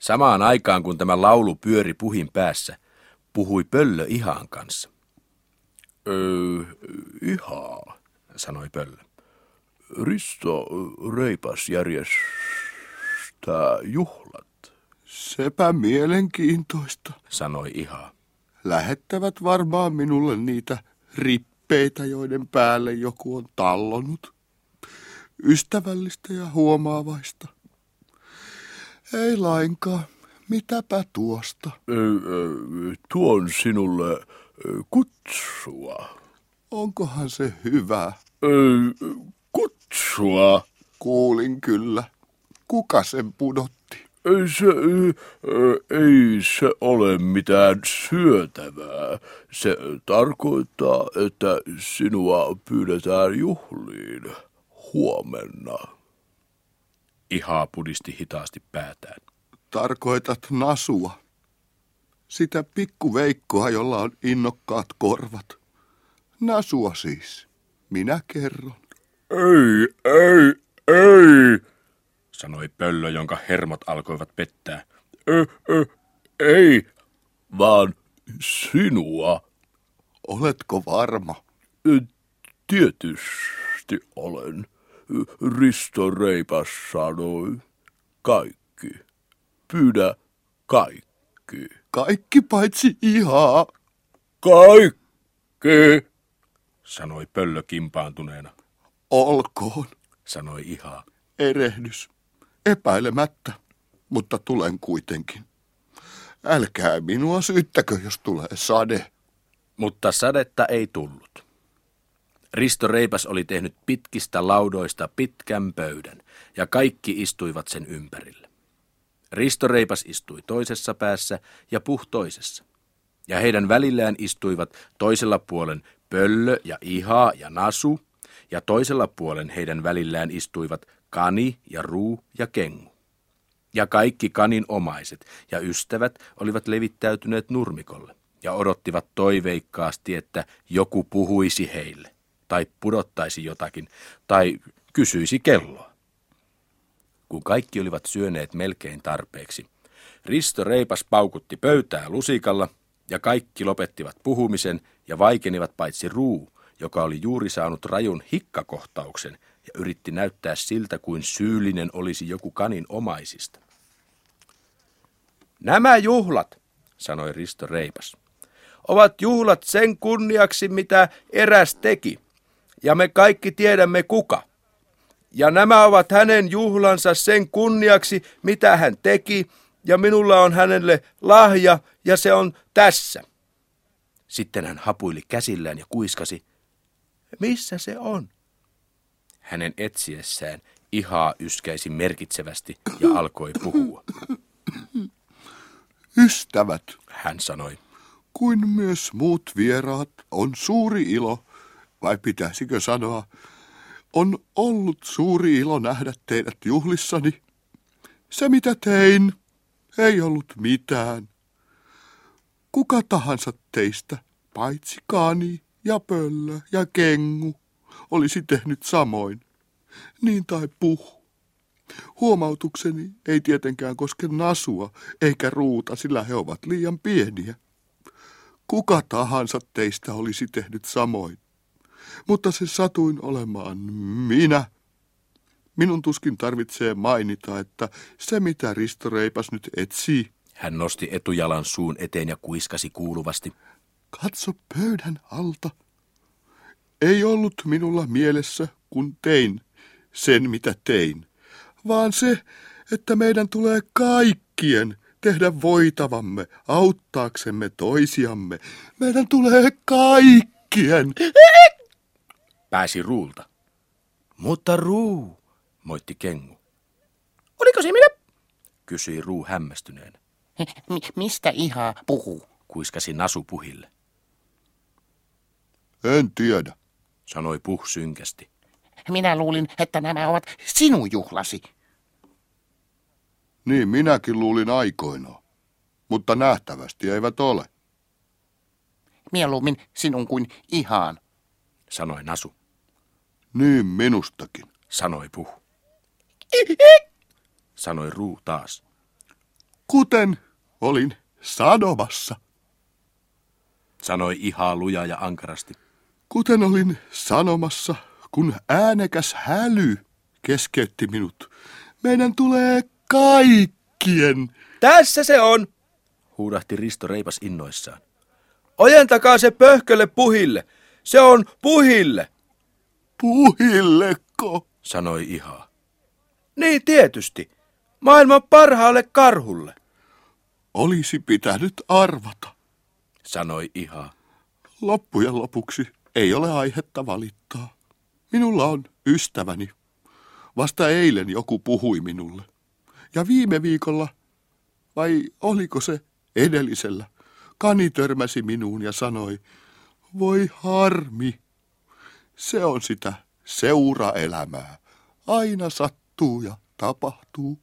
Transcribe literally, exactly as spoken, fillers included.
Samaan aikaan, kun tämä laulu pyöri Puhin päässä, puhui Pöllö Ihaan kanssa. Öö, Ihaa, sanoi Pöllö. Risto Reipas järjestää juhlat. Sepä mielenkiintoista, sanoi Ihaa. Lähettävät varmaan minulle niitä rippeitä, joiden päälle joku on tallonut. Ystävällistä ja huomaavaista. Ei lainkaan. Mitäpä tuosta? Tuon sinulle kutsua. Onkohan se hyvä? Kutsua? Kuulin kyllä. Kuka sen pudotti? Ei se, ei se ole mitään syötävää. Se tarkoittaa, että sinua pyydetään juhliin huomenna. Ihaa pudisti hitaasti päätään. Tarkoitat Nasua. Sitä pikkuveikkoa, jolla on innokkaat korvat. Nasua siis. Minä kerron. Ei, ei, ei, sanoi Pöllö, jonka hermot alkoivat pettää. Ö, ö, ei, vaan sinua. Oletko varma? Tietysti olen. Risto Reipas sanoi. Kaikki. Pyydä kaikki. Kaikki paitsi Ihaa. Kaikki, sanoi Pöllö kimpaantuneena. Olkoon, sanoi Ihaa. Erehdys. Epäilemättä, mutta tulen kuitenkin. Älkää minua syyttäkö, jos tulee sade. Mutta sadetta ei tullut. Risto Reipas oli tehnyt pitkistä laudoista pitkän pöydän, ja kaikki istuivat sen ympärille. Risto Reipas istui toisessa päässä ja Puh toisessa. Ja heidän välillään istuivat toisella puolen Pöllö ja Ihaa ja Nasu, ja toisella puolen heidän välillään istuivat Kani ja Ruu ja Kengu. Ja kaikki Kanin omaiset ja ystävät olivat levittäytyneet nurmikolle ja odottivat toiveikkaasti, että joku puhuisi heille, tai pudottaisi jotakin, tai kysyisi kelloa. Kun kaikki olivat syöneet melkein tarpeeksi, Risto Reipas paukutti pöytää lusikalla, ja kaikki lopettivat puhumisen ja vaikenivat paitsi Ruu, joka oli juuri saanut rajun hikkakohtauksen ja yritti näyttää siltä, kuin syyllinen olisi joku Kanin omaisista. Nämä juhlat, sanoi Risto Reipas, ovat juhlat sen kunniaksi, mitä eräs teki, ja me kaikki tiedämme kuka. Ja nämä ovat hänen juhlansa sen kunniaksi, mitä hän teki, ja minulla on hänelle lahja, ja se on tässä. Sitten hän hapuili käsillään ja kuiskasi, missä se on? Hänen etsiessään Ihaa yskäisi merkitsevästi ja alkoi puhua. Ystävät, hän sanoi, kuin myös muut vieraat, on suuri ilo, vai pitäisikö sanoa, on ollut suuri ilo nähdä teidät juhlissani. Se mitä tein, ei ollut mitään. Kuka tahansa teistä, paitsi Kani ja Pöllö ja Kengu, olisi tehnyt samoin. Niin tai Puh. Huomautukseni ei tietenkään koske Nasua eikä Ruuta, sillä he ovat liian pieniä. Kuka tahansa teistä olisi tehnyt samoin. Mutta se satuin olemaan minä. Minun tuskin tarvitsee mainita, että se mitä Risto Reipas nyt etsii. Hän nosti etujalan suun eteen ja kuiskasi kuuluvasti. Katso pöydän alta. Ei ollut minulla mielessä, kun tein sen, mitä tein, vaan se, että meidän tulee kaikkien tehdä voitavamme auttaaksemme toisiamme. Meidän tulee kaikkien. Pääsi Ruulta. Mutta Ruu, moitti Kengu. Oliko se minä? Kysyi Ruu hämmästyneenä. Mi- mistä Ihaa puhuu? Kuiskasi Nasu Puhille. En tiedä, sanoi Puh synkästi. Minä luulin, että nämä ovat sinun juhlasi. Niin minäkin luulin aikoinaan, mutta nähtävästi eivät ole. Mieluummin sinun kuin Ihaan, sanoi Nasu. Niin minustakin, sanoi Puh. sanoi Ruu taas. Kuten olin sanomassa. Sanoi Iha luja ja ankarasti. Kuten olin sanomassa, kun äänekäs häly keskeytti minut. Meidän tulee kaikkien. Tässä se on, huudahti Risto Reipas innoissaan. Ojentakaa se pöhkölle puhille. Se on puhille, Puhilleko? sanoi Iha. Niin tietysti. Maailman parhaalle karhulle, Olisi pitänyt arvata. sanoi Iha. Loppujen lopuksi ei ole aihetta valittaa. Minulla on ystäväni. Vasta eilen joku puhui minulle. Ja viime viikolla, vai oliko se edellisellä, Kani törmäsi minuun ja sanoi, voi harmi, se on sitä seuraelämää. Aina sattuu ja tapahtuu.